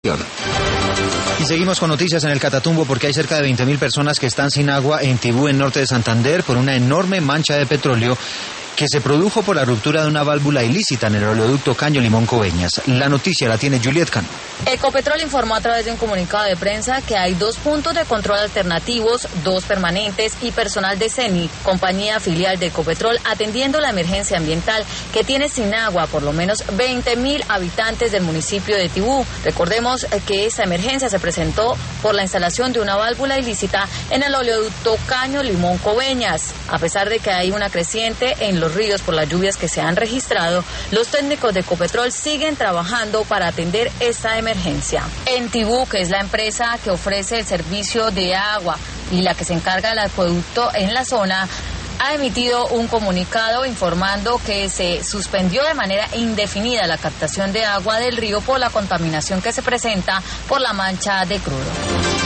Y seguimos con noticias en el Catatumbo porque hay cerca de 20.000 personas que están sin agua en Tibú, en norte de Santander, por una enorme mancha de petróleo que se produjo por la ruptura de una válvula ilícita en el oleoducto Caño Limón Coveñas. La noticia la tiene Juliet Cano. Ecopetrol informó a través de un comunicado de prensa que hay 2 puntos de control alternativos, 2 permanentes y personal de CENI, compañía filial de Ecopetrol, atendiendo la emergencia ambiental que tiene sin agua por lo menos 20.000 habitantes del municipio de Tibú. Recordemos que esta emergencia se presentó por la instalación de una válvula ilícita en el oleoducto Caño Limón Coveñas. A pesar de que hay una creciente en los ríos por las lluvias que se han registrado, los técnicos de Ecopetrol siguen trabajando para atender esta emergencia. En Tibú, que es la empresa que ofrece el servicio de agua y la que se encarga del acueducto en la zona, ha emitido un comunicado informando que se suspendió de manera indefinida la captación de agua del río por la contaminación que se presenta por la mancha de crudo.